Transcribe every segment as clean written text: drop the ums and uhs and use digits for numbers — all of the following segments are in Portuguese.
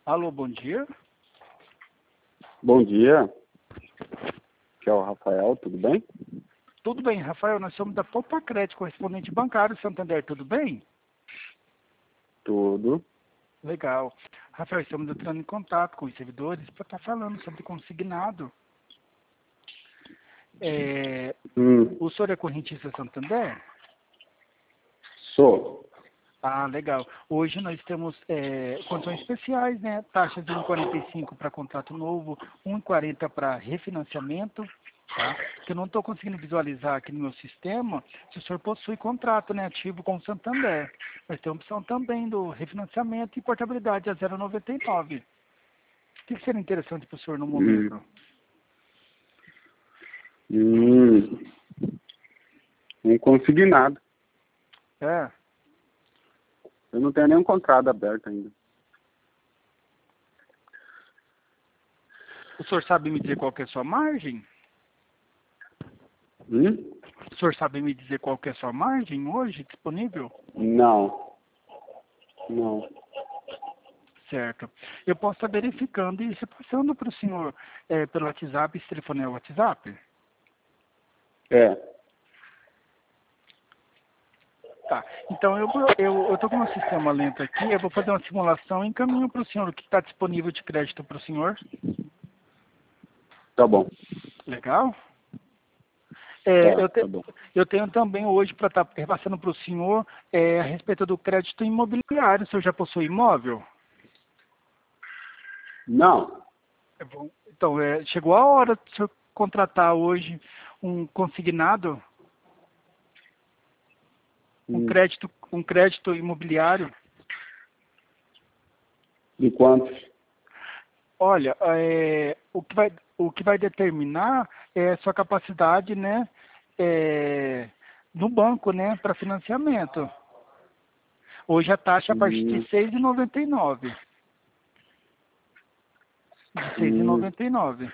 Alô, bom dia. Bom dia, aqui é o Rafael, tudo bem? Tudo bem, Rafael, nós somos da Poupa Crédito, correspondente bancário Santander, tudo bem? Tudo. Legal. Rafael, estamos entrando em contato com os servidores para estar falando sobre consignado. O senhor é correntista Santander? Sou. Ah, legal. Hoje nós temos condições especiais, né? Taxas de 1,45 para contrato novo, 1,40 para refinanciamento, tá? Que eu não estou conseguindo visualizar aqui no meu sistema se o senhor possui contrato, né, ativo com o Santander. Mas tem a opção também do refinanciamento e portabilidade a 0,99. O que seria interessante para o senhor no momento? Um consignado. É. Eu não tenho nenhum contrato aberto ainda. O senhor sabe me dizer qual que é a sua margem? O senhor sabe me dizer qual que é a sua margem hoje disponível? Não. Certo. Eu posso estar verificando e repassando para o senhor pelo WhatsApp, esse telefone é o WhatsApp? É. Tá. Então eu estou com o meu sistema lento aqui, eu vou fazer uma simulação e encaminho para o senhor o que está disponível de crédito para o senhor. Tá bom. Legal? Tá bom. Eu tenho também hoje para estar repassando para o senhor a respeito do crédito imobiliário. O senhor já possui imóvel? Não. Então, chegou a hora de o senhor contratar hoje um consignado, um crédito imobiliário. De quantos? Olha, o que vai determinar é a sua capacidade, né, no banco, né, para financiamento. Hoje a taxa é a partir de R$ 6,99. De R$ 6,99.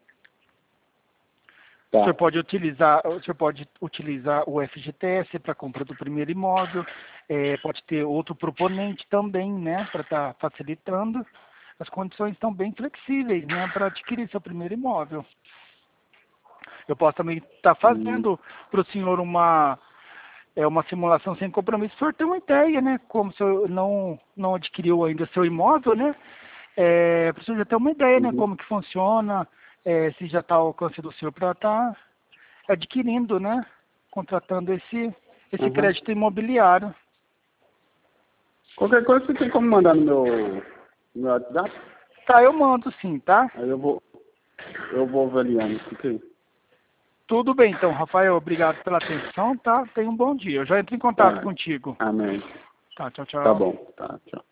Tá. O senhor pode utilizar o FGTS para compra do primeiro imóvel, pode ter outro proponente também, né, para estar facilitando. As condições estão bem flexíveis, né, para adquirir seu primeiro imóvel. Eu posso também estar fazendo para o senhor uma simulação sem compromisso, o senhor ter uma ideia, né, como o senhor não adquiriu ainda seu imóvel, né, para o senhor já ter uma ideia, né, como que funciona, se já está ao alcance do senhor para estar adquirindo, né, contratando esse crédito imobiliário. Qualquer coisa você tem como mandar no meu WhatsApp? Tá, eu mando sim, tá? Aí eu vou avaliando. Ok? Tudo bem, então, Rafael, obrigado pela atenção, tá? Tenha um bom dia. Eu já entro em contato contigo. Amém. Tá, tchau, tchau. Tá bom. Tá, tchau.